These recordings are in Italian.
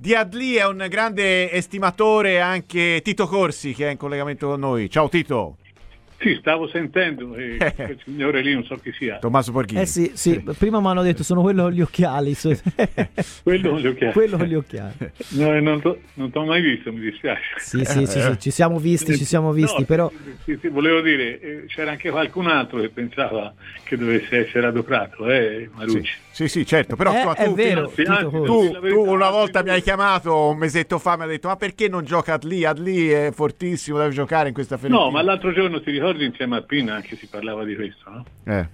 Di Adli è un grande estimatore anche Tito Corsi, che è in collegamento con noi. Ciao Tito. Sì, stavo sentendo quel signore lì, non so chi sia. Tommaso Borghini. Sì, prima mi hanno detto sono quello con gli occhiali. Quello con gli occhiali. Quello con gli occhiali. No, non t'ho mai visto, mi dispiace. Sì, ci siamo visti, No, però... Sì, volevo dire, c'era anche qualcun altro che pensava che dovesse essere adoperato, Marucci. Sì, certo, però è vero, tu una volta mi hai chiamato un mesetto fa, mi hai detto ma perché non gioca Adli? Adli è fortissimo, deve giocare in questa Fiorentina. No, ma l'altro giorno ti ricordi insieme a Pina anche si parlava di questo, no?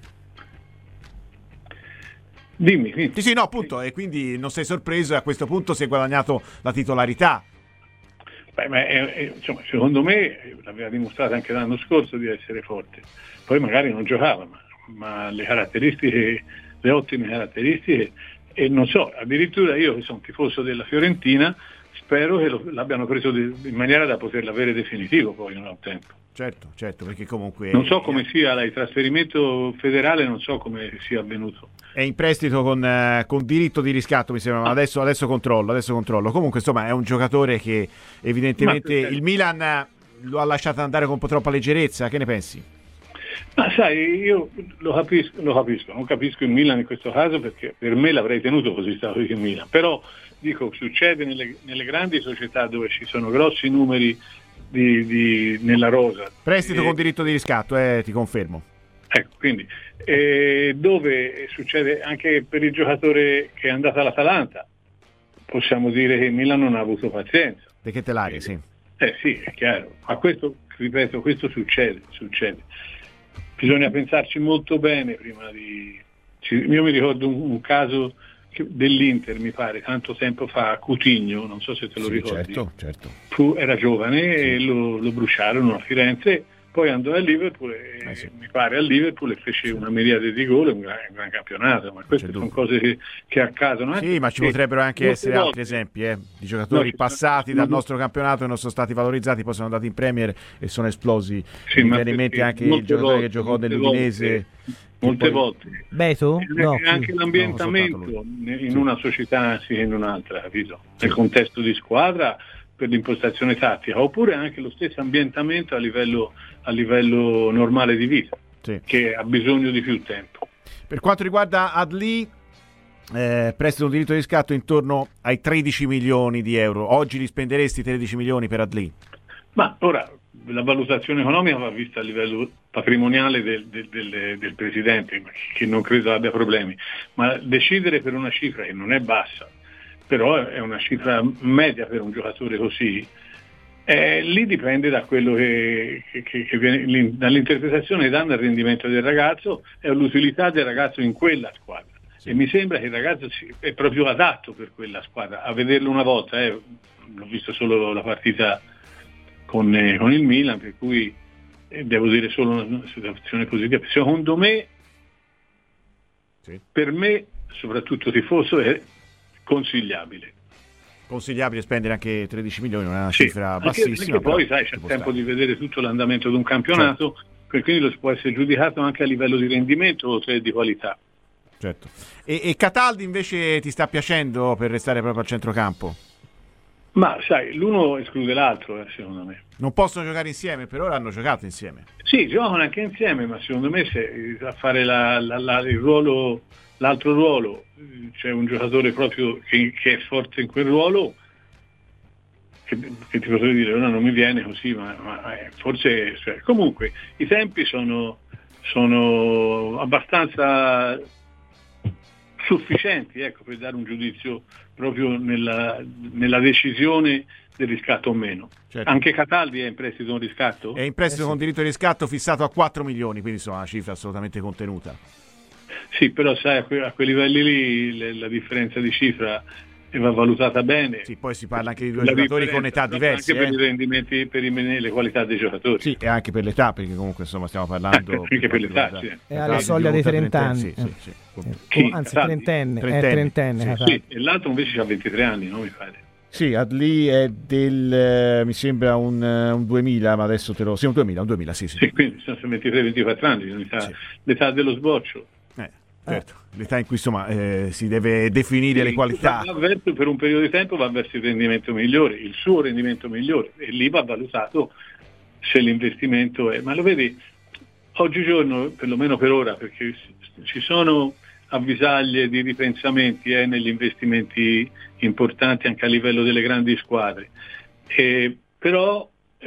Dimmi. Sì, no, appunto, e quindi non sei sorpreso e a questo punto si è guadagnato la titolarità. Beh, ma insomma, secondo me l'aveva dimostrato anche l'anno scorso di essere forte. Poi magari non giocava, ma le caratteristiche, le ottime caratteristiche, e non so, addirittura io che sono tifoso della Fiorentina, spero che l'abbiano preso in maniera da poterlo avere definitivo, poi non ho tempo. Certo, perché comunque... Non so come sia il trasferimento federale, non so come sia avvenuto. È in prestito con diritto di riscatto, mi sembra, ma adesso controllo. Comunque, insomma, è un giocatore che evidentemente il Milan lo ha lasciato andare con un po' troppa leggerezza. Che ne pensi? Ma sai, io lo capisco, non capisco il Milan in questo caso, perché per me l'avrei tenuto così stato il Milan. Però, dico, succede nelle grandi società dove ci sono grossi numeri nella rosa. Prestito con diritto di riscatto, ti confermo. Ecco, quindi dove succede anche per il giocatore che è andato all'Atalanta, possiamo dire che il Milan non ha avuto pazienza. De Ketelare, sì. Sì, è chiaro. Ma questo, ripeto, questo succede. Bisogna pensarci molto bene prima di... Io mi ricordo un caso dell'Inter, mi pare, tanto tempo fa, Coutinho, non so se te lo ricordi. Certo. Era giovane e lo bruciarono a Firenze, poi andò a Liverpool mi pare a Liverpool e fece una miriade di gol, un gran campionato, ma queste sono cose che accadono. Sì, ma ci potrebbero anche essere altri esempi di giocatori passati dal nostro campionato e non sono stati valorizzati, poi sono andati in Premier e sono esplosi. Mi viene in mente anche il giocatore che giocò nell'Udinese. Molte volte. Beto? No, anche l'ambientamento in una società anziché in un'altra, capito? Nel contesto di squadra, per l'impostazione tattica, oppure anche lo stesso ambientamento a livello normale di vita, che ha bisogno di più tempo. Per quanto riguarda Adli, prestito un diritto di riscatto intorno ai 13 milioni di euro. Oggi li spenderesti 13 milioni per Adli? Ma ora la valutazione economica va vista a livello patrimoniale del presidente, che non credo abbia problemi, ma decidere per una cifra che non è bassa, però è una cifra media per un giocatore così, lì dipende da quello che viene, dall'interpretazione che danno al rendimento del ragazzo e all'utilità del ragazzo in quella squadra. E mi sembra che il ragazzo è proprio adatto per quella squadra. A vederlo una volta, l'ho visto solo la partita con il Milan, per cui devo dire solo una situazione positiva. Secondo me, per me, soprattutto tifoso, è consigliabile spendere anche 13 milioni, non è una cifra bassissima. Anche poi sai, c'è tempo di vedere tutto l'andamento di un campionato, quindi lo si può essere giudicato anche a livello di rendimento oltre di qualità. Certo. E Cataldi invece ti sta piacendo per restare proprio al centrocampo? Ma sai, l'uno esclude l'altro, secondo me. Non possono giocare insieme, per ora hanno giocato insieme. Sì, giocano anche insieme, ma secondo me se a fare il ruolo, l'altro ruolo, c'è un giocatore proprio che è forte in quel ruolo, che ti potrei dire, ora non mi viene così, ma forse... Comunque, i tempi sono abbastanza sufficienti, per dare un giudizio proprio nella decisione del riscatto o meno. Certo. Anche Cataldi è in prestito con riscatto? È in prestito con diritto di riscatto fissato a 4 milioni, quindi insomma una cifra assolutamente contenuta. Sì, però sai, a quei livelli lì la differenza di cifra va valutata bene. Sì, poi si parla anche di due giocatori con età diverse. Anche per i rendimenti, per le qualità dei giocatori. Sì, e anche per l'età, perché comunque insomma stiamo parlando... Anche per l'età, sì. È alla soglia dei 30 anni. Anzi, trentenne. Sì, e l'altro invece ha 23 anni, no, mi pare. Sì, Adli è mi sembra un 2000, ma adesso te lo... Sì, un 2000, sì. Sì, quindi sono 23-24 anni, l'età dello sboccio. certo. L'età in cui insomma si deve definire le qualità. Per un periodo di tempo va verso il rendimento migliore, il suo rendimento migliore, e lì va valutato se l'investimento è. Ma lo vedi, oggigiorno, perlomeno per ora, perché ci sono avvisaglie di ripensamenti negli investimenti importanti anche a livello delle grandi squadre, però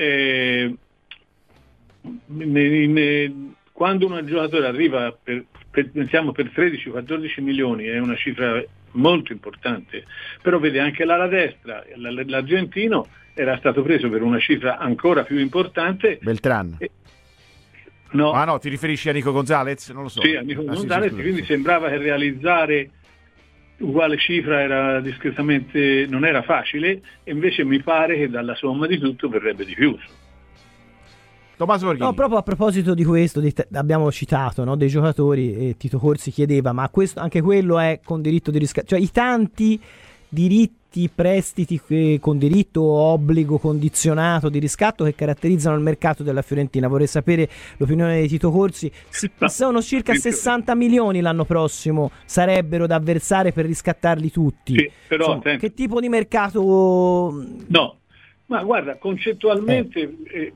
quando un giocatore arriva pensiamo per 13-14 milioni, è una cifra molto importante, però vede anche l'ala destra, l'argentino era stato preso per una cifra ancora più importante. Beltran. No. Ah no, ti riferisci a Nico Gonzalez? Non lo so. Sì, a Nico Gonzalez, sì, quindi sembrava che realizzare uguale cifra era discretamente, non era facile, e invece mi pare che dalla somma di tutto verrebbe di più. Tommaso Borghini. No, proprio a proposito di questo, abbiamo citato, no, dei giocatori, e Tito Corsi chiedeva, ma questo, anche quello è con diritto di riscatto, cioè i tanti diritti, prestiti con diritto o obbligo condizionato di riscatto che caratterizzano il mercato della Fiorentina. Vorrei sapere l'opinione di Tito Corsi. Sono circa 60 milioni l'anno prossimo, sarebbero da versare per riscattarli tutti. Sì, però insomma, che tipo di mercato? No. Ma guarda, concettualmente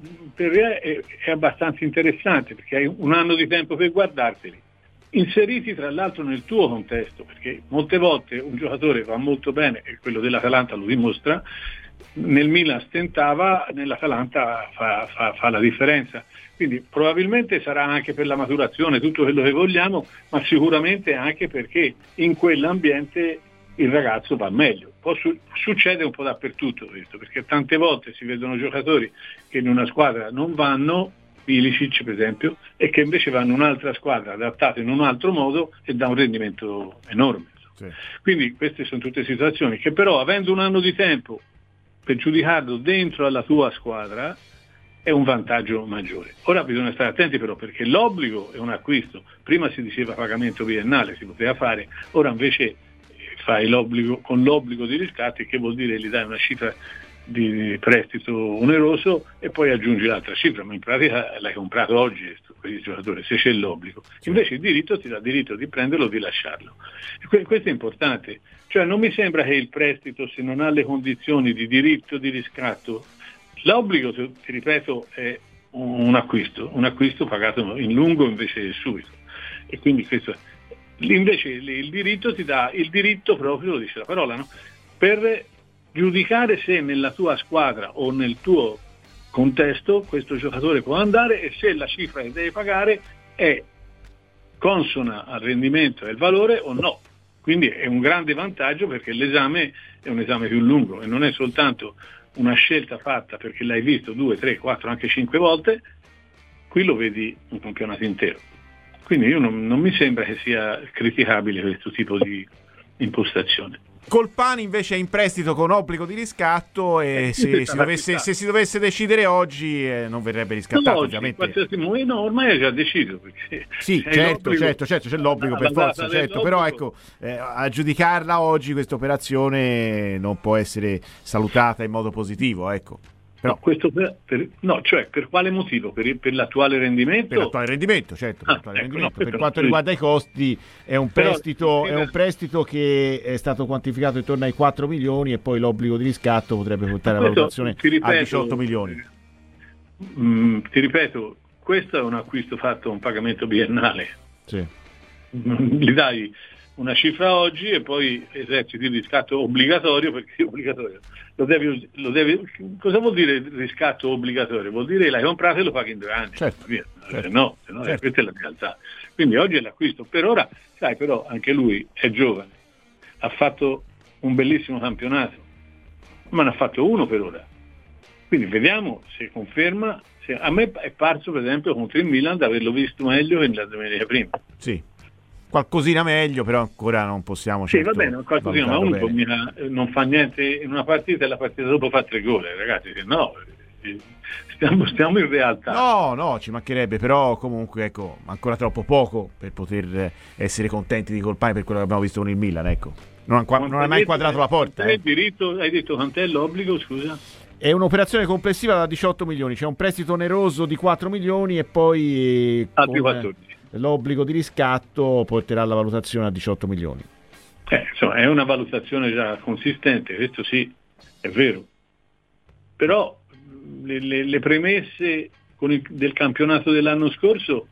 è abbastanza interessante, perché hai un anno di tempo per guardarteli, inseriti tra l'altro nel tuo contesto, perché molte volte un giocatore va molto bene, e quello dell'Atalanta lo dimostra, nel Milan stentava, nell'Atalanta fa la differenza. Quindi probabilmente sarà anche per la maturazione, tutto quello che vogliamo, ma sicuramente anche perché in quell'ambiente il ragazzo va meglio. Succede un po' dappertutto questo, perché tante volte si vedono giocatori che in una squadra non vanno, Ilicic per esempio, e che invece vanno in un'altra squadra adattato in un altro modo e dà un rendimento enorme. Sì. Quindi queste sono tutte situazioni che però, avendo un anno di tempo per giudicarlo dentro alla tua squadra, è un vantaggio maggiore. Ora bisogna stare attenti però, perché l'obbligo è un acquisto. Prima si diceva pagamento biennale, si poteva fare, ora invece fai l'obbligo con l'obbligo di riscatti, che vuol dire gli dai una cifra di prestito oneroso e poi aggiungi l'altra cifra, ma in pratica l'hai comprato oggi questo giocatore, se c'è l'obbligo. Invece il diritto ti dà il diritto di prenderlo o di lasciarlo. Questo è importante, cioè non mi sembra che il prestito, se non ha le condizioni di diritto di riscatto, l'obbligo, ti ripeto, è un acquisto pagato in lungo invece che subito, e quindi questo invece il diritto ti dà il diritto proprio, lo dice la parola, no? Per giudicare se nella tua squadra o nel tuo contesto questo giocatore può andare e se la cifra che devi pagare è consona al rendimento e al valore o no. Quindi è un grande vantaggio, perché l'esame è un esame più lungo e non è soltanto una scelta fatta perché l'hai visto 2, 3, 4, anche 5 volte, qui lo vedi un campionato intero. Quindi io non mi sembra che sia criticabile questo tipo di impostazione. Colpani invece è in prestito con obbligo di riscatto e se si dovesse decidere oggi non verrebbe riscattato, oggi, ovviamente. No, ormai è già deciso. Perché sì, certo, c'è l'obbligo per forza, certo, però ecco, a giudicarla oggi questa operazione non può essere salutata in modo positivo, ecco. Però. Cioè per quale motivo? Per l'attuale rendimento? Per l'attuale rendimento, certo. Per quanto riguarda i costi è un prestito che è stato quantificato intorno ai 4 milioni e poi l'obbligo di riscatto potrebbe portare la valutazione a 18 milioni. Ti ripeto, questo è un acquisto fatto a un pagamento biennale. Sì. Gli dai una cifra oggi e poi eserciti il riscatto obbligatorio, perché è obbligatorio. Lo devi, cosa vuol dire riscatto obbligatorio? Vuol dire che l'hai comprato e lo paghi in 2 anni. Certo. Se no, certo. Questa è la realtà. Quindi oggi è l'acquisto. Per ora, sai, però anche lui è giovane, ha fatto un bellissimo campionato, ma ne ha fatto uno per ora. Quindi vediamo se conferma. A me è parso, per esempio, contro il Milan di averlo visto meglio che la domenica prima. Sì. Qualcosina meglio, però ancora non possiamo. Sì, va bene, qualcosina, ma uno non fa niente in una partita e la partita dopo fa 3 gol, ragazzi. No, stiamo in realtà. No, ci mancherebbe, però comunque ecco, ancora troppo poco per poter essere contenti di Colpani per quello che abbiamo visto con il Milan, ecco. Non ha mai inquadrato la porta. Il diritto, hai detto quant'è l'obbligo, scusa? È un'operazione complessiva da 18 milioni, c'è un prestito oneroso di 4 milioni e poi altri 14. l'obbligo di riscatto porterà la valutazione a 18 milioni. Insomma, è una valutazione già consistente, questo sì, è vero. Però le premesse del campionato dell'anno scorso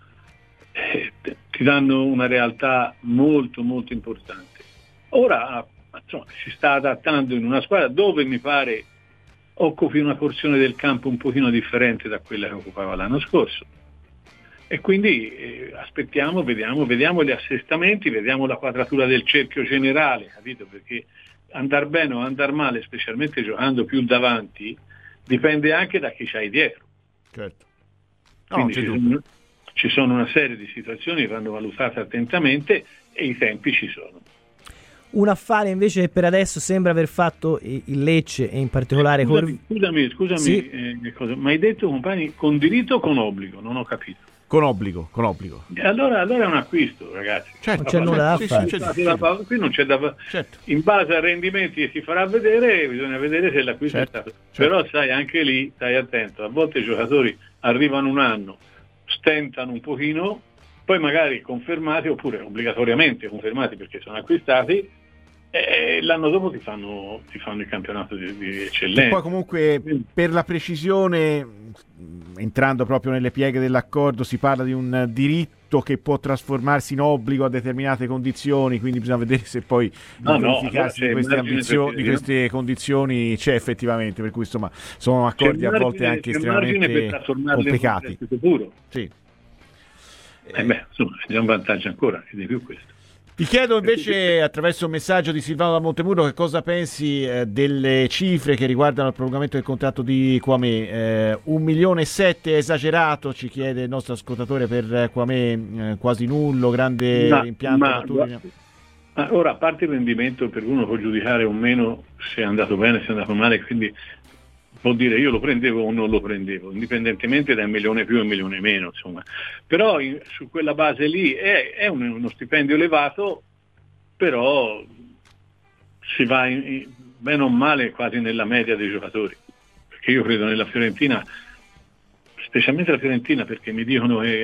ti danno una realtà molto molto importante. Ora insomma, si sta adattando in una squadra dove mi pare occupi una porzione del campo un pochino differente da quella che occupava l'anno scorso. E quindi aspettiamo, vediamo gli assestamenti, vediamo la quadratura del cerchio generale, capito? Perché andar bene o andar male, specialmente giocando più davanti, dipende anche da chi c'hai dietro. Certo. Quindi ci sono una serie di situazioni che vanno valutate attentamente e i tempi ci sono. Un affare invece che per adesso sembra aver fatto il Lecce e in particolare Scusami, sì. Ma hai detto, compagni, con diritto o con obbligo? Non ho capito. Con obbligo. Allora è un acquisto, ragazzi. Certo, non c'è nulla da fare. Qui non c'è da fare. Certo. In base ai rendimenti che si farà vedere, bisogna vedere se l'acquisto è stato. Però sai, anche lì stai attento, a volte i giocatori arrivano un anno, stentano un pochino, poi magari confermati, oppure obbligatoriamente confermati perché sono acquistati, e l'anno dopo ti fanno il campionato di eccellenza. E poi comunque per la precisione, entrando proprio nelle pieghe dell'accordo, si parla di un diritto che può trasformarsi in obbligo a determinate condizioni, quindi bisogna vedere se poi verificarsi di queste condizioni c'è effettivamente, per cui insomma sono accordi a volte anche estremamente complicati. Sì. Insomma è già un vantaggio ancora, di più questo. Ti chiedo invece, attraverso un messaggio di Silvano da Montemurro, che cosa pensi delle cifre che riguardano il prolungamento del contratto di Kouamé. 1,7 milioni è esagerato, ci chiede il nostro ascoltatore, per Kouamé, quasi nullo, grande impianto. Ora, a parte il rendimento, per uno può giudicare o meno se è andato bene, se è andato male, quindi vuol dire io lo prendevo o non lo prendevo, indipendentemente da 1 milione più e 1 milione meno, insomma. Però su quella base lì è uno stipendio elevato, però si va bene o male quasi nella media dei giocatori, perché io credo nella Fiorentina, specialmente la Fiorentina, perché mi dicono che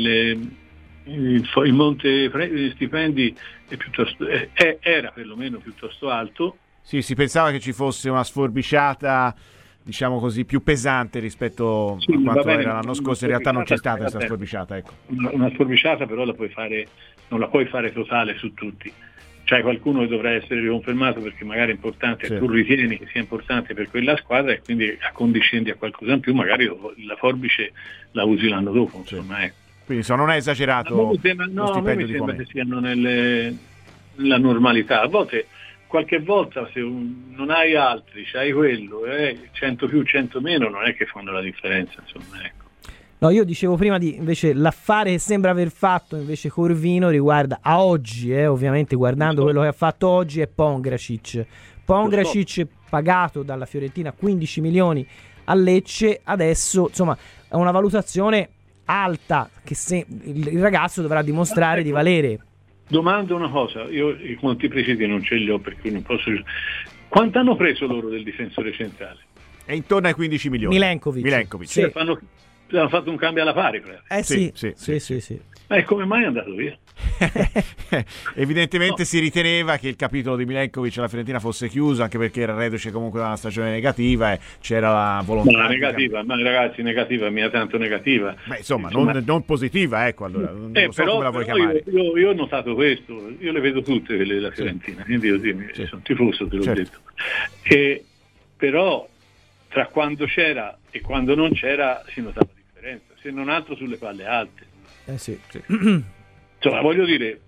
il monte di stipendi era perlomeno piuttosto alto. Sì, si pensava che ci fosse una sforbiciata, diciamo così, più pesante rispetto a quanto era l'anno scorso. In realtà non c'è stata questa sforbiciata, ecco. Una sforbiciata però non la puoi fare totale su tutti. C'è qualcuno che dovrà essere riconfermato perché magari è importante, sì. Tu ritieni che sia importante per quella squadra e quindi accondiscendi a qualcosa in più, magari la forbice la usi l'anno dopo, insomma, ecco. Quindi non è esagerato lo stipendio di Kouamé. Che siano nella normalità. A volte, qualche volta, se non hai altri, c'hai quello, 100 più, 100 meno, non è che fanno la differenza, insomma, ecco. No, io dicevo prima invece l'affare che sembra aver fatto invece Corvino riguarda a oggi, ovviamente guardando quello che ha fatto oggi, è Pongracic pagato dalla Fiorentina 15 milioni a Lecce, adesso insomma è una valutazione alta che il ragazzo dovrà dimostrare di valere. Domando una cosa, io i conti precisi non ce li ho perché non posso. Quanto hanno preso loro del difensore centrale? È intorno ai 15 milioni. Milenkovic. Sì. Hanno fatto un cambio alla pari. Sì. Ma come mai è andato via? Evidentemente si riteneva che il capitolo di Milenkovic alla Fiorentina fosse chiuso, anche perché era reduce comunque da una stagione negativa e c'era la volontà. Ma ragazzi, negativa, mia tanto negativa. Beh, insomma. Non positiva, ecco, allora. Non so però, come la vuoi chiamare. Io ho notato questo, io le vedo tutte quelle della Fiorentina, quindi io sono tifoso, te l'ho detto. Però tra quando c'era e quando non c'era si notava la differenza, se non altro sulle palle alte. Sì. Insomma, voglio dire,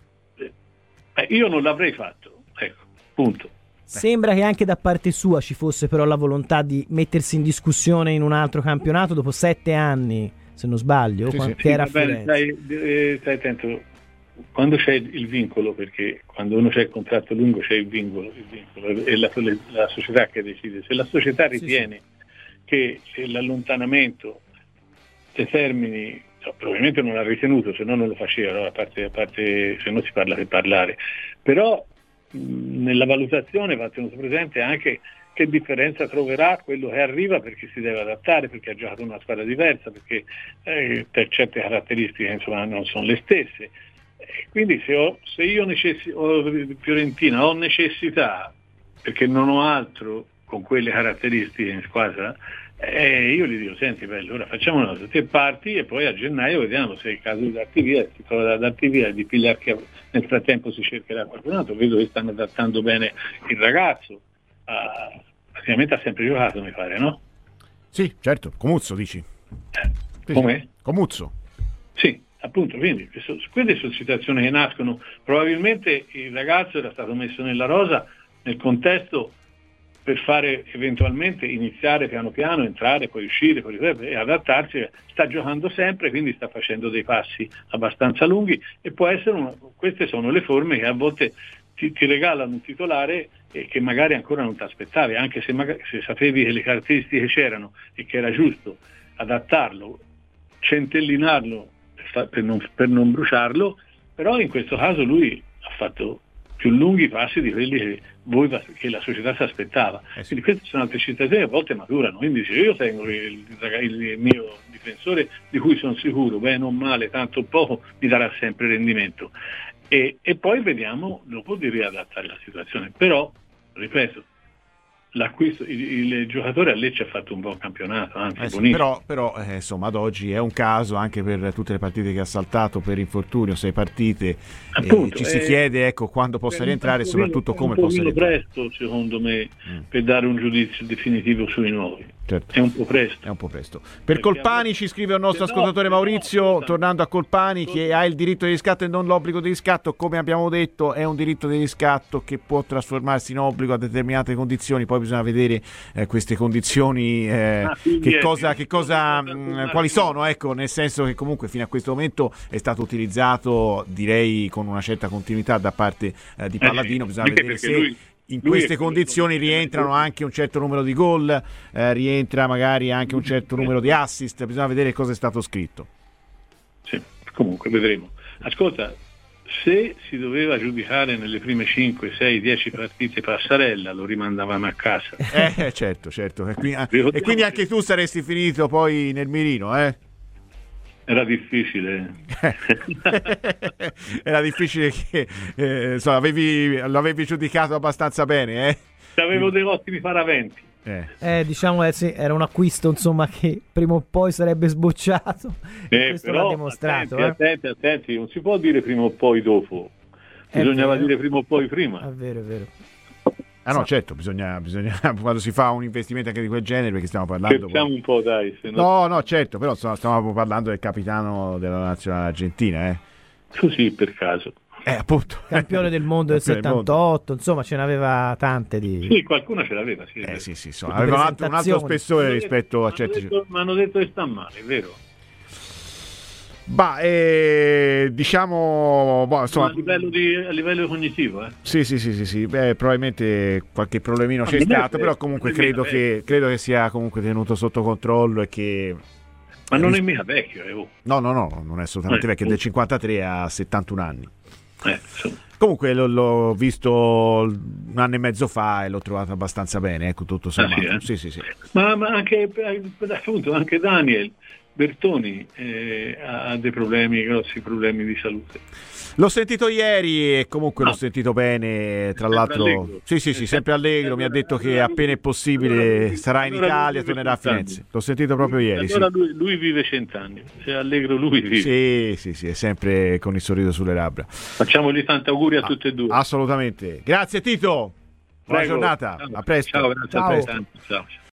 io non l'avrei fatto, ecco, punto. Sembra che anche da parte sua ci fosse però la volontà di mettersi in discussione in un altro campionato dopo 7 anni, se non sbaglio, che era a Firenze. Stai attento, quando c'è il vincolo, perché quando uno c'è il contratto lungo c'è il vincolo è la società che decide. Se la società ritiene che l'allontanamento determini, probabilmente non l'ha ritenuto, se no non lo faceva, no? a parte se no si parla per parlare, però nella valutazione va tenuto presente anche che differenza troverà quello che arriva, perché si deve adattare, perché ha giocato una squadra diversa, perché per certe caratteristiche insomma non sono le stesse. Quindi se io Fiorentina ho necessità, perché non ho altro con quelle caratteristiche in squadra, io gli dico: senti bello, ora facciamo una cosa, te parti e poi a gennaio vediamo se è il caso di darti via, si trova da darti via, di pigliare, che nel frattempo si cercherà qualcun altro. Vedo che stanno adattando bene il ragazzo, praticamente ha sempre giocato, mi pare, no? Sì, certo, Comuzzo dici? Come? Comuzzo. Sì, appunto, quindi queste sono situazioni che nascono, probabilmente il ragazzo era stato messo nella rosa nel contesto per fare eventualmente iniziare piano piano, entrare, poi uscire, poi e adattarsi. Sta giocando sempre, quindi sta facendo dei passi abbastanza lunghi, e può essere queste sono le forme che a volte ti regalano un titolare che magari ancora non ti aspettavi, anche se sapevi che le caratteristiche c'erano e che era giusto adattarlo, centellinarlo per non bruciarlo, però in questo caso lui ha fatto più lunghi passi di quelli che la società si aspettava. Sì. Quindi queste sono altre situazioni che a volte maturano. Quindi dice: io tengo il mio difensore di cui sono sicuro, bene o male, tanto o poco, mi darà sempre rendimento. E poi vediamo dopo di riadattare la situazione. Però, ripeto, l'acquisto, il giocatore a Lecce ha fatto un buon campionato, anzi buonissimo. Però insomma ad oggi è un caso, anche per tutte le partite che ha saltato per infortunio, 6 partite, appunto, ci si chiede, ecco, quando possa rientrare e soprattutto come possa rientrare. Presto, secondo me, per dare un giudizio definitivo sui nuovi. Certo. È un po' presto. È un po' presto. Per Colpani ci scrive un nostro ascoltatore Maurizio, tornando a Colpani, che ha il diritto di riscatto e non l'obbligo di riscatto. Come abbiamo detto, è un diritto di riscatto che può trasformarsi in obbligo a determinate condizioni, poi bisogna vedere queste condizioni quali sono, ecco, nel senso che comunque fino a questo momento è stato utilizzato, direi, con una certa continuità da parte di Palladino. Bisogna vedere se in queste condizioni rientrano anche un certo numero di gol, rientra magari anche un certo numero di assist, bisogna vedere cosa è stato scritto. Sì, comunque vedremo. Ascolta, se si doveva giudicare nelle prime 5, 6, 10 partite Passarella, lo rimandavamo a casa. Certo. E quindi anche tu saresti finito poi nel mirino, Era difficile. Era difficile che l'avevi giudicato abbastanza bene, Avevo dei ottimi paraventi. Diciamo sì, era un acquisto insomma che prima o poi sarebbe sbocciato. Questo però, l'ha dimostrato. Attenti, non si può dire prima o poi dopo. Bisognava dire prima o poi prima. È vero. No, certo, bisogna quando si fa un investimento anche di quel genere, perché stiamo parlando. Pensiamo un po', dai. No, certo, però stiamo parlando del capitano della nazionale argentina, Così per caso. Appunto. Campione del mondo del 78, insomma, ce n'aveva tante di. Sì, qualcuno ce l'aveva, sì. Sì, aveva un altro spessore rispetto a certi. Mi hanno detto che sta male, è vero. Diciamo, insomma, a livello cognitivo, Sì. Probabilmente qualche problemino c'è stato, però comunque credo che sia comunque tenuto sotto controllo e che. Ma non è mica vecchio, No, non è assolutamente vecchio, è del 53, ha 71 anni. Comunque l'ho visto un anno e mezzo fa e l'ho trovato abbastanza bene, ecco, tutto sommato. Sì. Ma anche appunto anche Daniel Bertoni ha dei grossi problemi di salute. L'ho sentito ieri e comunque l'ho sentito bene, tra l'altro. Allegro. Sì, sempre allegro, mi ha detto che appena è possibile sarà in Italia, tornerà a Firenze. L'ho sentito proprio ieri. Allora lui vive 100 anni, se è allegro lui vive. Sì, è sempre con il sorriso sulle labbra. Facciamogli tanti auguri a tutti e due. Assolutamente. Grazie Tito. Buona giornata. A presto. Ciao, grazie. Ciao. A presto. Ciao.